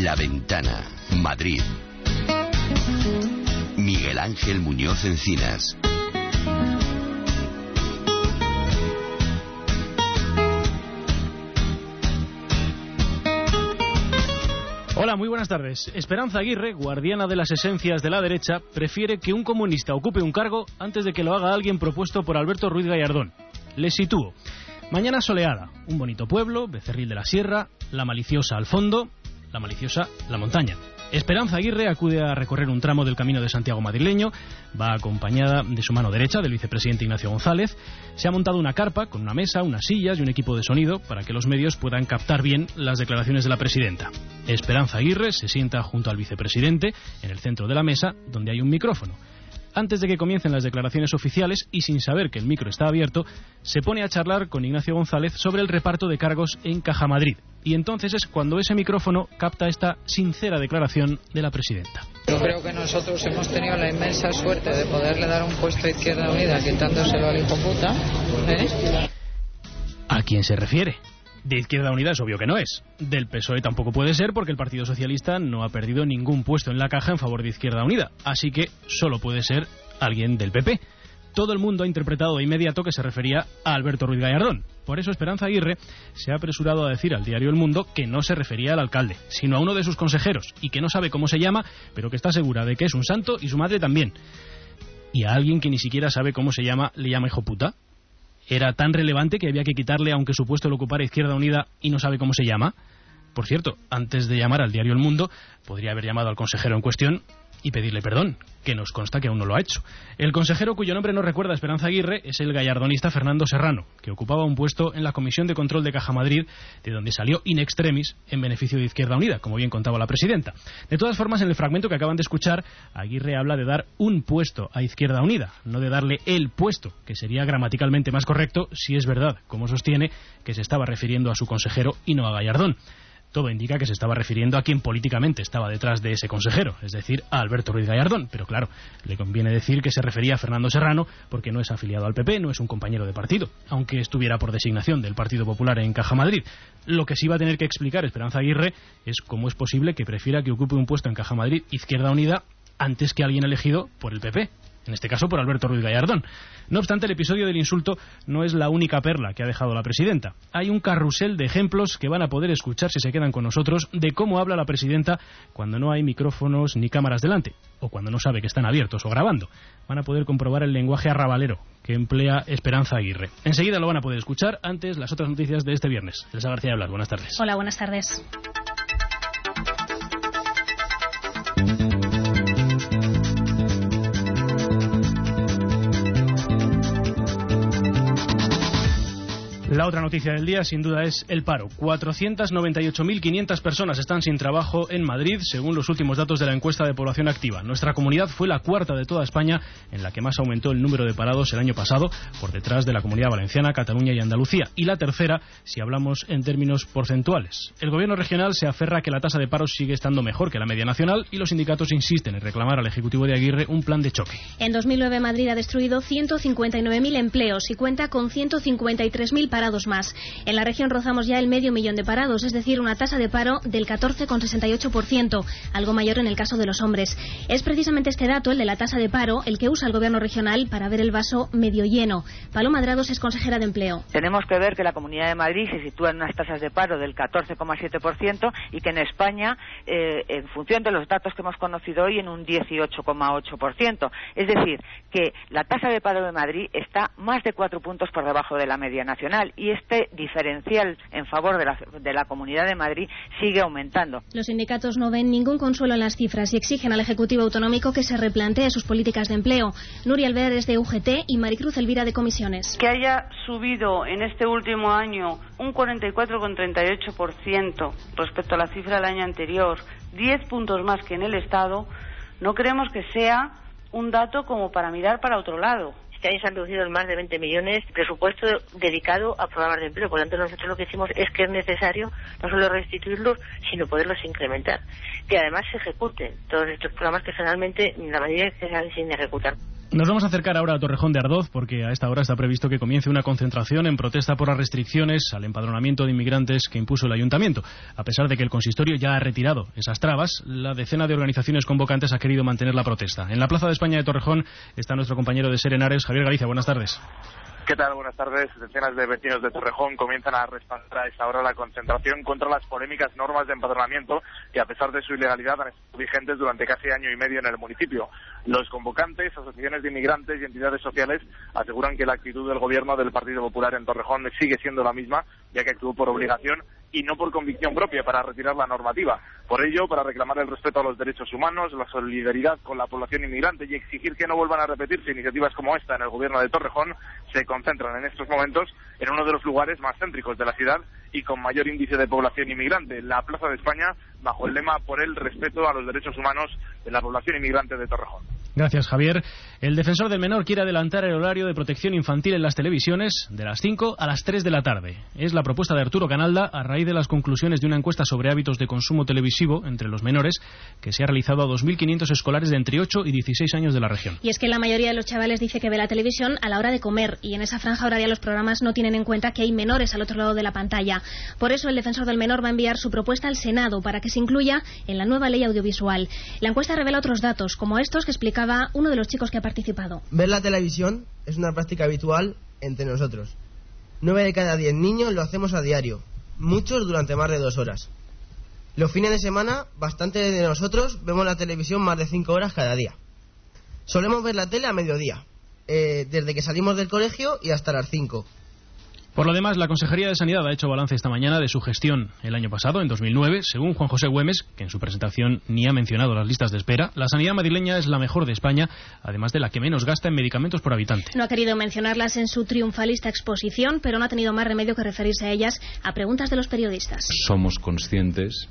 La Ventana, Madrid. Miguel Ángel Muñoz Encinas. Hola, muy buenas tardes. Esperanza Aguirre, guardiana de las esencias de la derecha, prefiere que un comunista ocupe un cargo antes de que lo haga alguien propuesto por Alberto Ruiz Gallardón. Les sitúo. Mañana soleada, un bonito pueblo, Becerril de la Sierra, la maliciosa al fondo, la maliciosa la montaña. Esperanza Aguirre acude a recorrer un tramo del Camino de Santiago madrileño, va acompañada de su mano derecha, del vicepresidente Ignacio González. Se ha montado una carpa con una mesa, unas sillas y un equipo de sonido para que los medios puedan captar bien las declaraciones de la presidenta. Esperanza Aguirre se sienta junto al vicepresidente en el centro de la mesa, donde hay un micrófono. Antes de que comiencen las declaraciones oficiales y sin saber que el micro está abierto, se pone a charlar con Ignacio González sobre el reparto de cargos en Caja Madrid. Y entonces es cuando ese micrófono capta esta sincera declaración de la presidenta. Yo creo que nosotros hemos tenido la inmensa suerte de poderle dar un puesto a Izquierda Unida quitándoselo al hijo puta. ¿A quién se refiere? De Izquierda Unida es obvio que no es. Del PSOE tampoco puede ser porque el Partido Socialista no ha perdido ningún puesto en la caja en favor de Izquierda Unida. Así que solo puede ser alguien del PP. Todo el mundo ha interpretado de inmediato que se refería a Alberto Ruiz Gallardón. Por eso Esperanza Aguirre se ha apresurado a decir al diario El Mundo que no se refería al alcalde, sino a uno de sus consejeros, y que no sabe cómo se llama, pero que está segura de que es un santo y su madre también. Y a alguien que ni siquiera sabe cómo se llama, le llama hijo puta. ¿Era tan relevante que había que quitarle aunque su puesto lo ocupara Izquierda Unida y no sabe cómo se llama? Por cierto, antes de llamar al diario El Mundo, podría haber llamado al consejero en cuestión y pedirle perdón, que nos consta que aún no lo ha hecho. El consejero cuyo nombre no recuerda Esperanza Aguirre es el gallardonista Fernando Serrano, que ocupaba un puesto en la Comisión de Control de Caja Madrid, de donde salió in extremis en beneficio de Izquierda Unida, como bien contaba la presidenta. De todas formas, en el fragmento que acaban de escuchar, Aguirre habla de dar un puesto a Izquierda Unida, no de darle el puesto, que sería gramaticalmente más correcto si es verdad, como sostiene, que se estaba refiriendo a su consejero y no a Gallardón. Todo indica que se estaba refiriendo a quien políticamente estaba detrás de ese consejero, es decir, a Alberto Ruiz Gallardón. Pero claro, le conviene decir que se refería a Fernando Serrano porque no es afiliado al PP, no es un compañero de partido, aunque estuviera por designación del Partido Popular en Caja Madrid. Lo que sí va a tener que explicar Esperanza Aguirre es cómo es posible que prefiera que ocupe un puesto en Caja Madrid Izquierda Unida antes que alguien elegido por el PP. En este caso por Alberto Ruiz Gallardón. No obstante, el episodio del insulto no es la única perla que ha dejado la presidenta. Hay un carrusel de ejemplos que van a poder escuchar si se quedan con nosotros de cómo habla la presidenta cuando no hay micrófonos ni cámaras delante, o cuando no sabe que están abiertos o grabando. Van a poder comprobar el lenguaje arrabalero que emplea Esperanza Aguirre. Enseguida lo van a poder escuchar, antes las otras noticias de este viernes. Elsa García de Blas, buenas tardes. Hola, buenas tardes. La otra noticia del día, sin duda, es el paro. 498.500 personas están sin trabajo en Madrid, según los últimos datos de la encuesta de población activa. Nuestra comunidad fue la cuarta de toda España en la que más aumentó el número de parados el año pasado, por detrás de la Comunidad Valenciana, Cataluña y Andalucía. Y la tercera, si hablamos en términos porcentuales. El gobierno regional se aferra a que la tasa de paro sigue estando mejor que la media nacional y los sindicatos insisten en reclamar al Ejecutivo de Aguirre un plan de choque. En 2009 Madrid ha destruido 159.000 empleos y cuenta con 153.000 parados más. En la región rozamos ya el 500.000 de parados, es decir, una tasa de paro del 14,68%, algo mayor en el caso de los hombres. Es precisamente este dato, el de la tasa de paro, el que usa el gobierno regional para ver el vaso medio lleno. Paloma Drados es consejera de Empleo. Tenemos que ver que la Comunidad de Madrid se sitúa en unas tasas de paro del 14,7% y que en España, en función de los datos que hemos conocido hoy, en un 18,8%. Es decir, que la tasa de paro de Madrid está más de 4 puntos por debajo de la media nacional. Y este diferencial en favor de la Comunidad de Madrid sigue aumentando. Los sindicatos no ven ningún consuelo en las cifras y exigen al Ejecutivo Autonómico que se replantee sus políticas de empleo. Nuria Alvear es de UGT y Maricruz Elvira de Comisiones. Que haya subido en este último año un 44,38% respecto a la cifra del año anterior, 10 puntos más que en el Estado, no creemos que sea un dato como para mirar para otro lado. Este año se han reducido en más de 20 millones presupuesto dedicado a programas de empleo. Por lo tanto, nosotros lo que decimos es que es necesario no solo restituirlos, sino poderlos incrementar. Que además se ejecuten todos estos programas que finalmente la mayoría quedan sin ejecutar. Nos vamos a acercar ahora a Torrejón de Ardoz porque a esta hora está previsto que comience una concentración en protesta por las restricciones al empadronamiento de inmigrantes que impuso el ayuntamiento. A pesar de que el consistorio ya ha retirado esas trabas, la decena de organizaciones convocantes ha querido mantener la protesta. En la Plaza de España de Torrejón está nuestro compañero de SER Henares, Javier Galicia. Buenas tardes. ¿Qué tal? Buenas tardes. Decenas de vecinos de Torrejón comienzan a respaldar a esta hora la concentración contra las polémicas normas de empadronamiento que, a pesar de su ilegalidad, han estado vigentes durante casi año y medio en el municipio. Los convocantes, asociaciones de inmigrantes y entidades sociales aseguran que la actitud del gobierno del Partido Popular en Torrejón sigue siendo la misma, ya que actuó por obligación y no por convicción propia para retirar la normativa. Por ello, para reclamar el respeto a los derechos humanos, la solidaridad con la población inmigrante y exigir que no vuelvan a repetirse iniciativas como esta en el gobierno de Torrejón, se concentran en estos momentos en uno de los lugares más céntricos de la ciudad y con mayor índice de población inmigrante, la Plaza de España, bajo el lema por el respeto a los derechos humanos de la población inmigrante de Torrejón. Gracias, Javier. El defensor del menor quiere adelantar el horario de protección infantil en las televisiones de las 5 a las 3 de la tarde. Es la propuesta de Arturo Canalda a raíz de las conclusiones de una encuesta sobre hábitos de consumo televisivo entre los menores que se ha realizado a 2.500 escolares de entre 8 y 16 años de la región. Y es que la mayoría de los chavales dice que ve la televisión a la hora de comer y en esa franja horaria los programas no tienen en cuenta que hay menores al otro lado de la pantalla. Por eso el defensor del menor va a enviar su propuesta al Senado para que se incluya en la nueva ley audiovisual. La encuesta revela otros datos, como estos que explicaba uno de los chicos que ha participado. Ver la televisión es una práctica habitual entre nosotros. 9 de cada 10 niños lo hacemos a diario, muchos durante más de 2 horas. Los fines de semana, bastante de nosotros vemos la televisión más de 5 horas cada día. Solemos ver la tele a mediodía, desde que salimos del colegio y hasta las 5. Por lo demás, la Consejería de Sanidad ha hecho balance esta mañana de su gestión el año pasado, en 2009. Según Juan José Güemes, que en su presentación ni ha mencionado las listas de espera, la sanidad madrileña es la mejor de España, además de la que menos gasta en medicamentos por habitante. No ha querido mencionarlas en su triunfalista exposición, pero no ha tenido más remedio que referirse a ellas a preguntas de los periodistas. Somos conscientes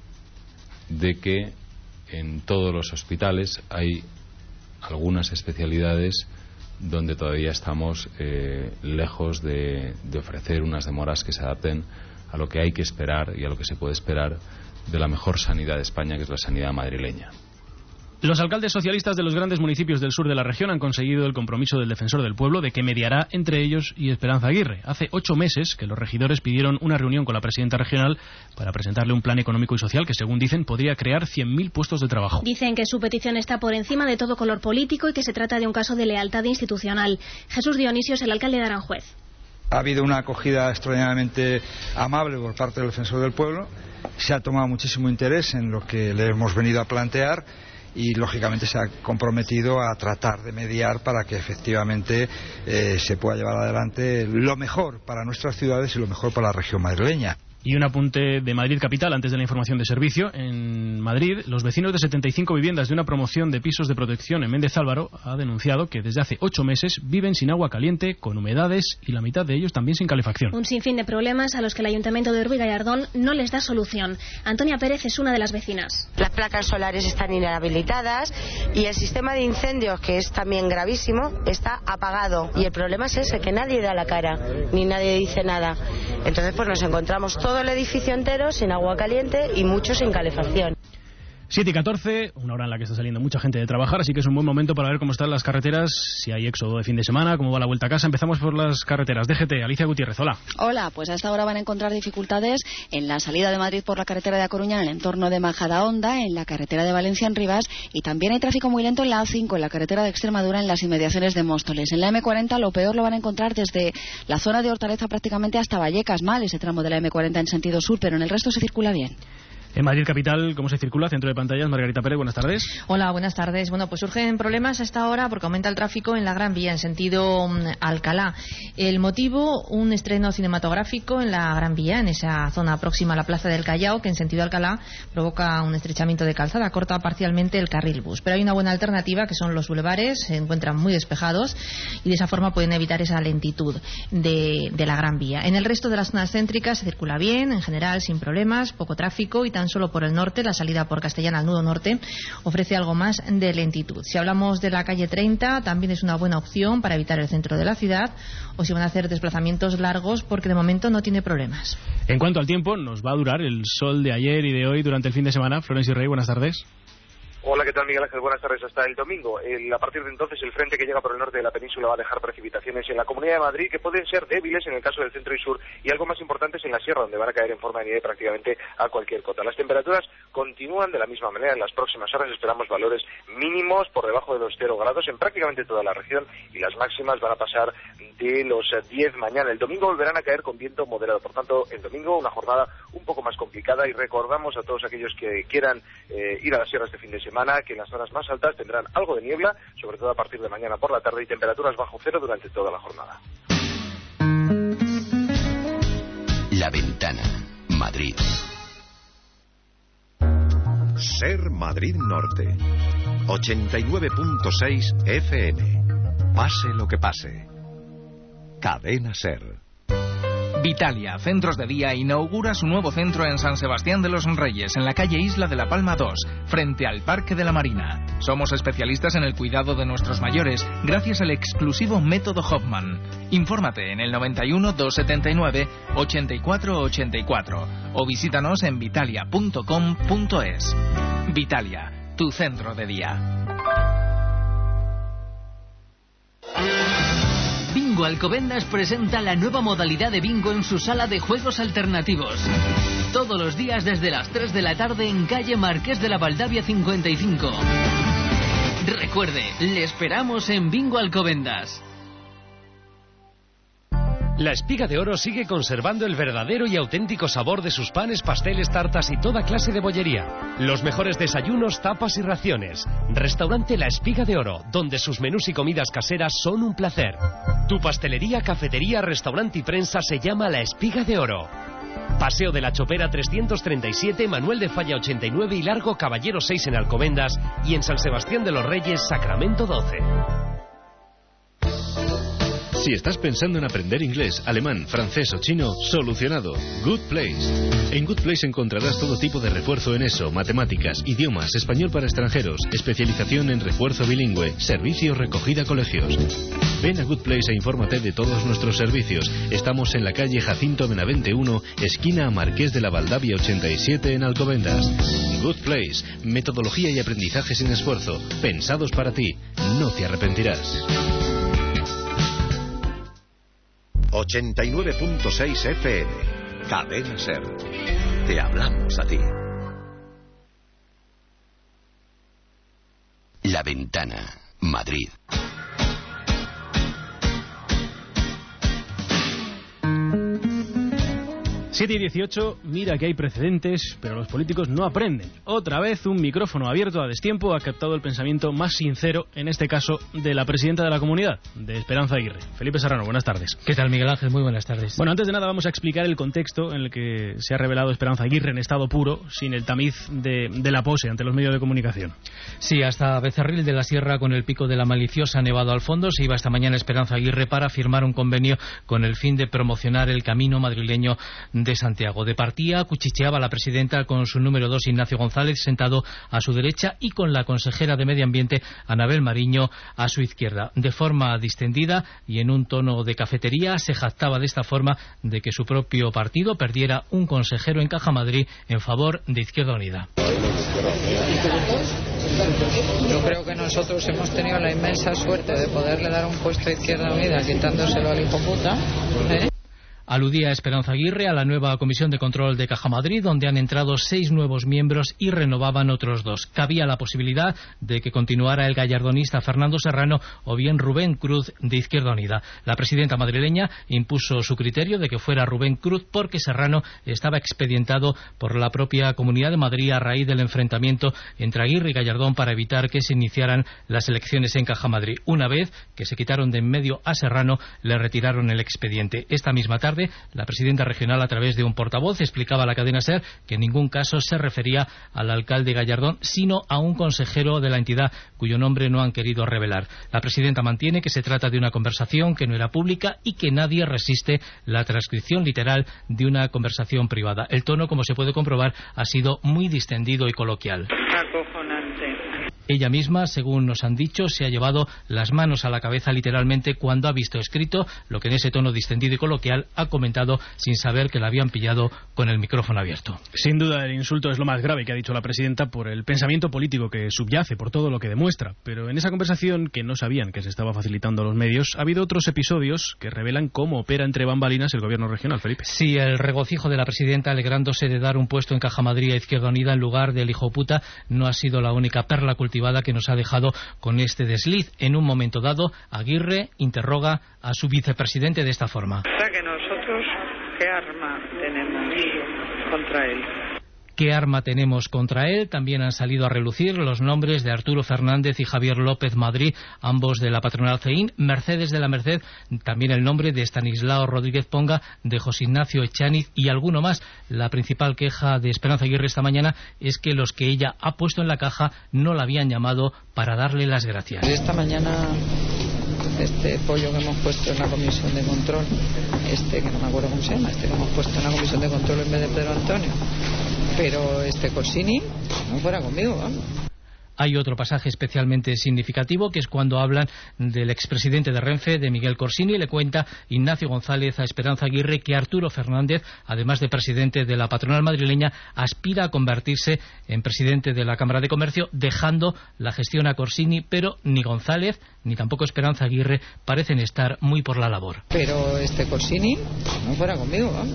de que en todos los hospitales hay algunas especialidades donde todavía estamos lejos de ofrecer unas demoras que se adapten a lo que hay que esperar y a lo que se puede esperar de la mejor sanidad de España, que es la sanidad madrileña. Los alcaldes socialistas de los grandes municipios del sur de la región han conseguido el compromiso del defensor del pueblo de que mediará entre ellos y Esperanza Aguirre. Hace 8 meses que los regidores pidieron una reunión con la presidenta regional para presentarle un plan económico y social que, según dicen, podría crear 100.000 puestos de trabajo. Dicen que su petición está por encima de todo color político y que se trata de un caso de lealtad institucional. Jesús Dionisio es el alcalde de Aranjuez. Ha habido una acogida extraordinariamente amable por parte del defensor del pueblo. Se ha tomado muchísimo interés en lo que le hemos venido a plantear y lógicamente se ha comprometido a tratar de mediar para que efectivamente se pueda llevar adelante lo mejor para nuestras ciudades y lo mejor para la región madrileña. Y un apunte de Madrid Capital antes de la información de servicio. En Madrid, los vecinos de 75 viviendas de una promoción de pisos de protección en Méndez Álvaro ha denunciado que desde hace 8 meses viven sin agua caliente, con humedades y la mitad de ellos también sin calefacción. Un sinfín de problemas a los que el Ayuntamiento de Urbi Gallardón no les da solución. Antonia Pérez es una de las vecinas. Las placas solares están inhabilitadas y el sistema de incendios, que es también gravísimo, está apagado. Y el problema es ese, que nadie da la cara, ni nadie dice nada. Entonces pues nos encontramos todo el edificio entero sin agua caliente y mucho sin calefacción. 7:14, una hora en la que está saliendo mucha gente de trabajar, así que es un buen momento para ver cómo están las carreteras, si hay éxodo de fin de semana, cómo va la vuelta a casa. Empezamos por las carreteras. DGT, Alicia Gutiérrez, hola. Hola, pues a esta hora van a encontrar dificultades en la salida de Madrid por la carretera de A Coruña, en el entorno de Majadahonda, en la carretera de Valencia en Rivas, y también hay tráfico muy lento en la A5, en la carretera de Extremadura, en las inmediaciones de Móstoles. En la M40 lo peor lo van a encontrar desde la zona de Hortaleza prácticamente hasta Vallecas, mal ese tramo de la M40 en sentido sur, pero en el resto se circula bien. En Madrid Capital, ¿cómo se circula? Centro de pantallas, Margarita Pérez, buenas tardes. Hola, buenas tardes. Bueno, pues surgen problemas a esta hora porque aumenta el tráfico en la Gran Vía, en sentido Alcalá. El motivo, un estreno cinematográfico en la Gran Vía, en esa zona próxima a la Plaza del Callao, que en sentido Alcalá provoca un estrechamiento de calzada, corta parcialmente el carril bus. Pero hay una buena alternativa, que son los bulevares, se encuentran muy despejados y de esa forma pueden evitar esa lentitud de la Gran Vía. En el resto de las zonas céntricas se circula bien, en general sin problemas, poco tráfico, y tan solo por el norte, la salida por Castellana al nudo norte ofrece algo más de lentitud. Si hablamos de la calle 30, también es una buena opción para evitar el centro de la ciudad, o si van a hacer desplazamientos largos, porque de momento no tiene problemas. En cuanto al tiempo, nos va a durar el sol de ayer y de hoy durante el fin de semana. Florencio Rey, buenas tardes. Hola, ¿qué tal, Miguel Ángel? Buenas tardes. Hasta el domingo. A partir de entonces, el frente que llega por el norte de la península va a dejar precipitaciones en la Comunidad de Madrid que pueden ser débiles en el caso del centro y sur, y algo más importantes en la sierra, donde van a caer en forma de nieve prácticamente a cualquier cota. Las temperaturas continúan de la misma manera. En las próximas horas esperamos valores mínimos por debajo de los 0 grados en prácticamente toda la región, y las máximas van a pasar de los 10 mañana. El domingo volverán a caer con viento moderado. Por tanto, el domingo una jornada un poco más complicada, y recordamos a todos aquellos que quieran ir a la sierra este fin de semana que en las zonas más altas tendrán algo de niebla, sobre todo a partir de mañana por la tarde, y temperaturas bajo cero durante toda la jornada. La Ventana, Madrid. Ser Madrid Norte, 89.6 FM. Pase lo que pase. Cadena Ser. Vitalia Centros de Día inaugura su nuevo centro en San Sebastián de los Reyes, en la calle Isla de la Palma 2, frente al Parque de la Marina. Somos especialistas en el cuidado de nuestros mayores, gracias al exclusivo método Hoffman. Infórmate en el 91 279 8484 o visítanos en vitalia.com.es. Vitalia, tu centro de día. Bingo Alcobendas presenta la nueva modalidad de bingo en su sala de juegos alternativos. Todos los días desde las 3 de la tarde en calle Marqués de la Valdavia 55. Recuerde, le esperamos en Bingo Alcobendas. La Espiga de Oro sigue conservando el verdadero y auténtico sabor de sus panes, pasteles, tartas y toda clase de bollería. Los mejores desayunos, tapas y raciones. Restaurante La Espiga de Oro, donde sus menús y comidas caseras son un placer. Tu pastelería, cafetería, restaurante y prensa se llama La Espiga de Oro. Paseo de la Chopera 337, Manuel de Falla 89 y Largo Caballero 6 en Alcobendas, y en San Sebastián de los Reyes, Sacramento 12. Si estás pensando en aprender inglés, alemán, francés o chino, solucionado. Good Place. En Good Place encontrarás todo tipo de refuerzo en ESO, matemáticas, idiomas, español para extranjeros, especialización en refuerzo bilingüe, servicios recogida colegios. Ven a Good Place e infórmate de todos nuestros servicios. Estamos en la calle Jacinto Benavente 1, esquina Marqués de la Valdavia 87 en Alcobendas. Good Place. Metodología y aprendizaje sin esfuerzo. Pensados para ti. No te arrepentirás. 89.6 FM. Cadena Ser. Te hablamos a ti. La Ventana, Madrid. 7 y 18, mira que hay precedentes, pero los políticos no aprenden. Otra vez un micrófono abierto a destiempo ha captado el pensamiento más sincero, en este caso, de la presidenta de la comunidad, de Esperanza Aguirre. Felipe Serrano, buenas tardes. ¿Qué tal, Miguel Ángel? Muy buenas tardes. Bueno, antes de nada vamos a explicar el contexto en el que se ha revelado Esperanza Aguirre en estado puro, sin el tamiz de la pose ante los medios de comunicación. Sí, hasta Becerril de la Sierra, con el pico de la maliciosa nevado al fondo, se iba esta mañana Esperanza Aguirre para firmar un convenio con el fin de promocionar el camino madrileño de Santiago. De partida cuchicheaba la presidenta con su número 2 Ignacio González sentado a su derecha y con la consejera de Medio Ambiente Anabel Mariño a su izquierda. De forma distendida y en un tono de cafetería se jactaba de esta forma de que su propio partido perdiera un consejero en Caja Madrid en favor de Izquierda Unida. Yo creo que nosotros hemos tenido la inmensa suerte de poderle dar un puesto a Izquierda Unida quitándoselo al hijo puta, Aludía a Esperanza Aguirre a la nueva Comisión de Control de Caja Madrid, donde han entrado 6 nuevos miembros y renovaban otros 2. Cabía la posibilidad de que continuara el gallardonista Fernando Serrano o bien Rubén Cruz de Izquierda Unida. La presidenta madrileña impuso su criterio de que fuera Rubén Cruz porque Serrano estaba expedientado por la propia Comunidad de Madrid a raíz del enfrentamiento entre Aguirre y Gallardón para evitar que se iniciaran las elecciones en Caja Madrid. Una vez que se quitaron de en medio a Serrano, le retiraron el expediente. Esta misma tarde, la presidenta regional, a través de un portavoz, explicaba a la cadena SER que en ningún caso se refería al alcalde Gallardón, sino a un consejero de la entidad cuyo nombre no han querido revelar. La presidenta mantiene que se trata de una conversación que no era pública y que nadie resiste la transcripción literal de una conversación privada. El tono, como se puede comprobar, ha sido muy distendido y coloquial. Acojonante. Ella misma, según nos han dicho, se ha llevado las manos a la cabeza literalmente cuando ha visto escrito lo que en ese tono distendido y coloquial ha comentado sin saber que la habían pillado con el micrófono abierto. Sin duda el insulto es lo más grave que ha dicho la presidenta por el pensamiento político que subyace, por todo lo que demuestra. Pero en esa conversación, que no sabían que se estaba facilitando a los medios, ha habido otros episodios que revelan cómo opera entre bambalinas el gobierno regional, Felipe. Sí, el regocijo de la presidenta alegrándose de dar un puesto en Caja Madrid a Izquierda Unida en lugar del hijo puta no ha sido la única perla cultivada que nos ha dejado con este desliz. En un momento dado, Aguirre interroga a su vicepresidente de esta forma. O sea que nosotros, ¿qué arma tenemos contra él? ¿Qué arma tenemos contra él? También han salido a relucir los nombres de Arturo Fernández y Javier López Madrid, ambos de la patronal CEIN, Mercedes de la Merced, también el nombre de Estanislao Rodríguez Ponga, de José Ignacio Echaniz y alguno más. La principal queja de Esperanza Aguirre esta mañana es que los que ella ha puesto en la caja no la habían llamado para darle las gracias. Esta mañana este pollo que hemos puesto en la comisión de control, que no me acuerdo cómo se llama, que hemos puesto en la comisión de control en vez de Pedro Antonio, pero Corsini no fuera conmigo, vamos. Hay otro pasaje especialmente significativo, que es cuando hablan del expresidente de Renfe, de Miguel Corsini, y le cuenta Ignacio González a Esperanza Aguirre que Arturo Fernández, además de presidente de la patronal madrileña, aspira a convertirse en presidente de la Cámara de Comercio, dejando la gestión a Corsini, pero ni González ni tampoco Esperanza Aguirre parecen estar muy por la labor. Pero Corsini no fuera conmigo, vamos.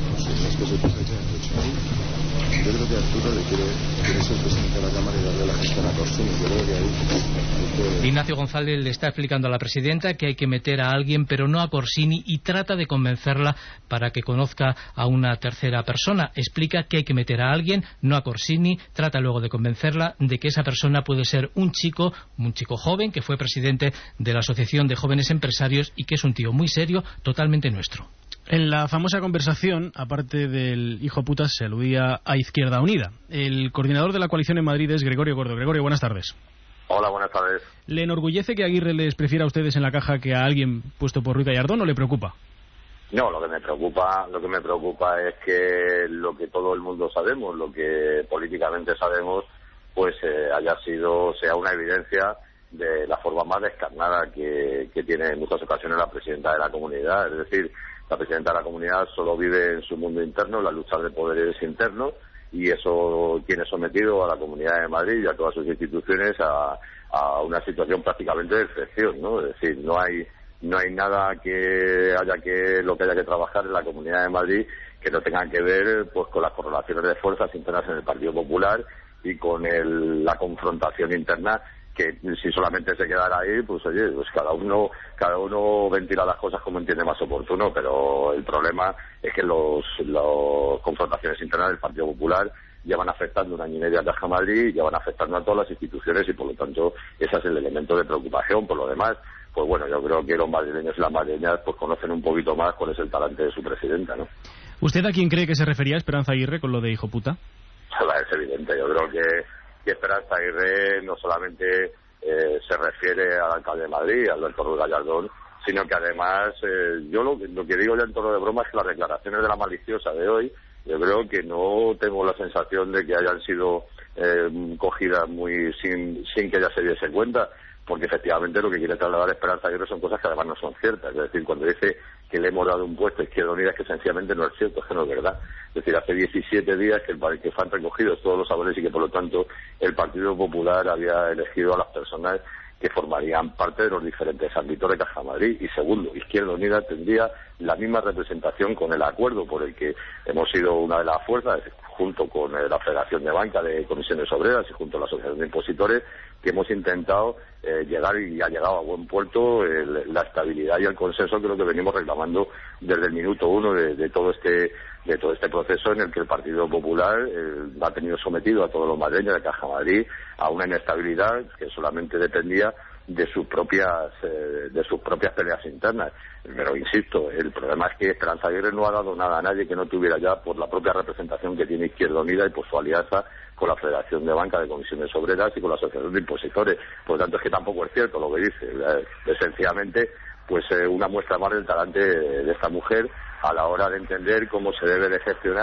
Yo creo que Arturo le quiere ser presidente de la Cámara y darle la gestión a Corsini. Yo creo que ahí... Ignacio González le está explicando a la presidenta que hay que meter a alguien, pero no a Corsini, y trata de convencerla para que conozca a una tercera persona. Explica que hay que meter a alguien, no a Corsini. Trata luego de convencerla de que esa persona puede ser un chico joven que fue presidente de la Asociación de Jóvenes Empresarios y que es un tío muy serio, totalmente nuestro. En la famosa conversación, aparte del hijo puta, se aludía a Izquierda Unida. El coordinador de la coalición en Madrid es Gregorio Gordo. Gregorio, buenas tardes. Hola, buenas tardes. ¿Le enorgullece que Aguirre les prefiera a ustedes en la caja que a alguien puesto por Ruiz Gallardón o le preocupa? No, lo que me preocupa es que lo que todo el mundo sabemos, lo que políticamente sabemos, pues sea una evidencia de la forma más descarnada que tiene en muchas ocasiones la presidenta de la comunidad. Es decir, la presidenta de la comunidad solo vive en su mundo interno, en la lucha de poderes internos, y eso tiene sometido a la Comunidad de Madrid y a todas sus instituciones a una situación prácticamente de excepción, ¿no? Es decir, no hay nada lo que haya que trabajar en la Comunidad de Madrid que no tenga que ver pues con las correlaciones de fuerzas internas en el Partido Popular y con la confrontación interna, que si solamente se quedara ahí, pues oye, pues cada uno ventila las cosas como entiende más oportuno, pero el problema es que las confrontaciones internas del Partido Popular llevan afectando un año y medio a Caja Madrid, llevan afectando a todas las instituciones y por lo tanto ese es el elemento de preocupación. Por lo demás, pues bueno, yo creo que los madrileños y las madrileñas pues conocen un poquito más cuál es el talante de su presidenta, ¿no? ¿Usted a quién cree que se refería Esperanza Aguirre con lo de hijo puta? Es evidente, yo creo que Esperanza Aguirre no solamente se refiere al alcalde de Madrid, Alberto Ruiz Gallardón, sino que además, yo lo que digo ya en tono de broma es que las declaraciones de la maliciosa de hoy, yo creo que no tengo la sensación de que hayan sido cogidas sin que ella se diese cuenta, porque efectivamente lo que quiere trasladar Esperanza Aguirre son cosas que además no son ciertas. Es decir, cuando dice que le hemos dado un puesto a Izquierda Unida, es que sencillamente no es cierto, es que no es verdad. Es decir, hace 17 días que han recogidos todos los sabores y que por lo tanto el Partido Popular había elegido a las personas que formarían parte de los diferentes ámbitos de Caja Madrid. Y segundo, Izquierda Unida tendría la misma representación con el acuerdo por el que hemos sido una de las fuerzas, junto con la Federación de Banca de Comisiones Obreras y junto a la Asociación de Impositores, que hemos intentado llegar y ha llegado a buen puerto la estabilidad y el consenso, que es lo que venimos reclamando desde el minuto uno de todo este proceso en el que el Partido Popular ha tenido sometido a todos los madrileños de Caja Madrid a una inestabilidad que solamente dependía de sus propias peleas internas. Pero insisto, el problema es que Esperanza Aguirre no ha dado nada a nadie que no tuviera ya, por la propia representación que tiene Izquierda Unida y por su alianza con la Federación de Banca de Comisiones Obreras y con la Asociación de Impositores. Por lo tanto, es que tampoco es cierto lo que dice. Es sencillamente pues una muestra más del talante de esta mujer a la hora de entender cómo se debe de gestionar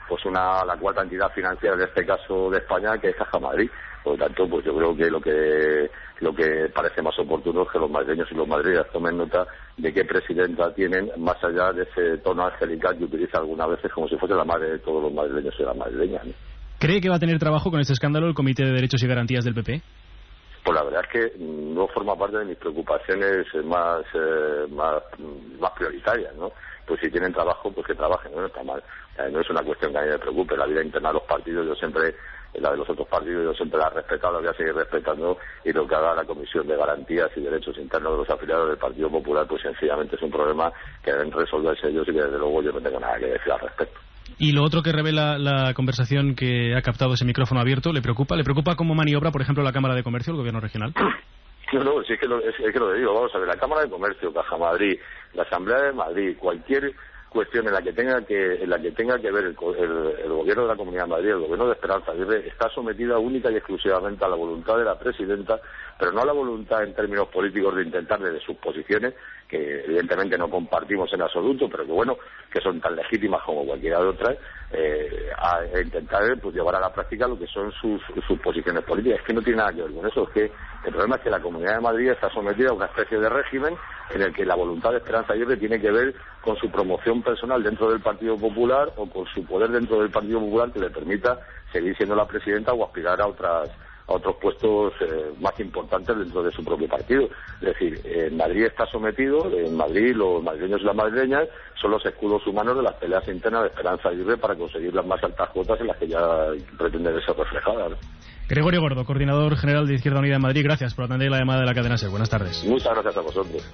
pues la cuarta entidad financiera, en este caso de España, que es Caja Madrid. Por lo tanto, pues yo creo que lo que parece más oportuno es que los madrileños y los madrileñas tomen nota de qué presidenta tienen, más allá de ese tono angelical que utiliza algunas veces como si fuese la madre de todos los madrileños y las madrileñas, ¿no? ¿Cree que va a tener trabajo con este escándalo el Comité de Derechos y Garantías del PP? Pues la verdad es que no forma parte de mis preocupaciones más prioritarias, ¿no? Pues si tienen trabajo, pues que trabajen, no está mal. No es una cuestión que a mí me preocupe. La vida interna de los partidos, la de los otros partidos, yo siempre la he respetado, la voy a seguir respetando, y lo que haga la Comisión de Garantías y Derechos Internos de los afiliados del Partido Popular, pues sencillamente es un problema que deben resolverse ellos y que desde luego yo no tengo nada que decir al respecto. Y lo otro que revela la conversación que ha captado ese micrófono abierto, ¿le preocupa? ¿Le preocupa cómo maniobra, por ejemplo, la Cámara de Comercio, el Gobierno regional? No, sí, es que lo digo, vamos a ver, la Cámara de Comercio, Caja Madrid, la Asamblea de Madrid, cualquier cuestión en la que tenga que ver el Gobierno de la Comunidad de Madrid, el Gobierno de Esperanza Aguirre, está sometida única y exclusivamente a la voluntad de la presidenta, pero no a la voluntad en términos políticos de intentar desde sus posiciones, que evidentemente no compartimos en absoluto, pero que bueno, que son tan legítimas como cualquiera de otras, a intentar pues llevar a la práctica lo que son sus posiciones políticas. Es que no tiene nada que ver con eso, es que el problema es que la Comunidad de Madrid está sometida a una especie de régimen en el que la voluntad de Esperanza Aguirre tiene que ver con su promoción personal dentro del Partido Popular o con su poder dentro del Partido Popular que le permita seguir siendo la presidenta o aspirar a otros puestos más importantes dentro de su propio partido. Es decir, en Madrid está sometido, en Madrid los madrileños y las madrileñas son los escudos humanos de las peleas internas de Esperanza Aguirre para conseguir las más altas cuotas en las que ya pretende ser reflejada, ¿no? Gregorio Gordo, coordinador general de Izquierda Unida en Madrid, gracias por atender la llamada de la cadena SER. Buenas tardes. Muchas gracias a vosotros.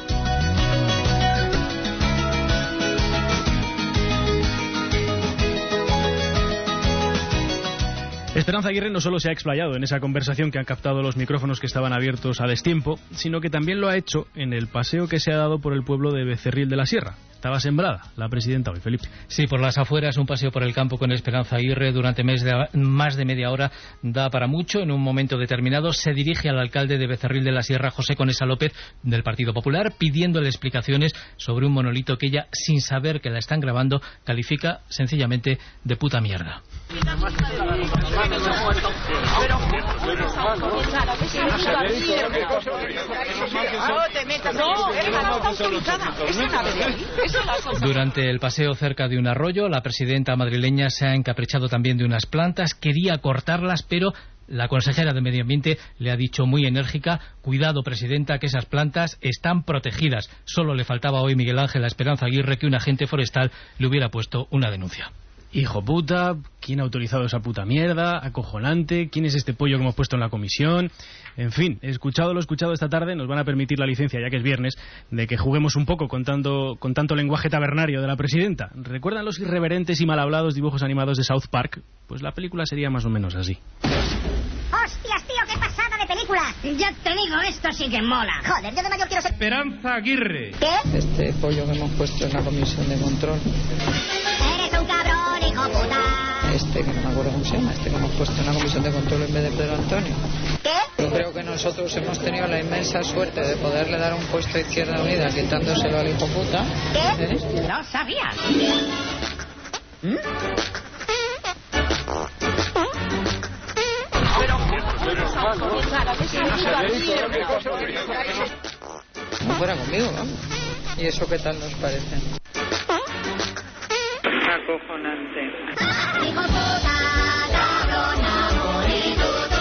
Esperanza Aguirre no solo se ha explayado en esa conversación que han captado los micrófonos que estaban abiertos a destiempo, sino que también lo ha hecho en el paseo que se ha dado por el pueblo de Becerril de la Sierra. Estaba sembrada la presidenta hoy, Felipe. Sí, por las afueras, un paseo por el campo con Esperanza Aguirre durante más de media hora da para mucho. En un momento determinado se dirige al alcalde de Becerril de la Sierra, José Conesa López, del Partido Popular, pidiéndole explicaciones sobre un monolito que ella, sin saber que la están grabando, califica sencillamente de puta mierda. Durante el paseo cerca de un arroyo, la presidenta madrileña se ha encaprichado también de unas plantas, quería cortarlas, pero la consejera de Medio Ambiente le ha dicho muy enérgica: cuidado, presidenta, que esas plantas están protegidas. Solo le faltaba hoy Miguel Ángel a Esperanza Aguirre que un agente forestal le hubiera puesto una denuncia. Hijo puta, ¿quién ha autorizado esa puta mierda? Acojonante, ¿quién es este pollo que hemos puesto en la comisión? En fin, lo escuchado esta tarde, nos van a permitir la licencia, ya que es viernes, de que juguemos un poco con tanto lenguaje tabernario de la presidenta. ¿Recuerdan los irreverentes y mal hablados dibujos animados de South Park? Pues la película sería más o menos así. ¡Hostias, tío, qué pasada de película! Ya te digo, esto sí que mola. Joder, yo de mayor quiero ser... Esperanza Aguirre. ¿Qué? Este pollo que hemos puesto en la comisión de control. Eres un cabrón, hijo puta. Que no me acuerdo cómo se llama, que hemos puesto en la comisión de control en vez de Pedro Antonio. ¿Qué? Yo creo que nosotros hemos tenido la inmensa suerte de poderle dar un puesto a Izquierda Unida quitándoselo al hijo puta. ¿Qué? Lo sabía. No fuera conmigo, vamos. ¿Y eso qué tal nos parece? Acojonante. ¡Hijo puta, cabrón, amor y tú!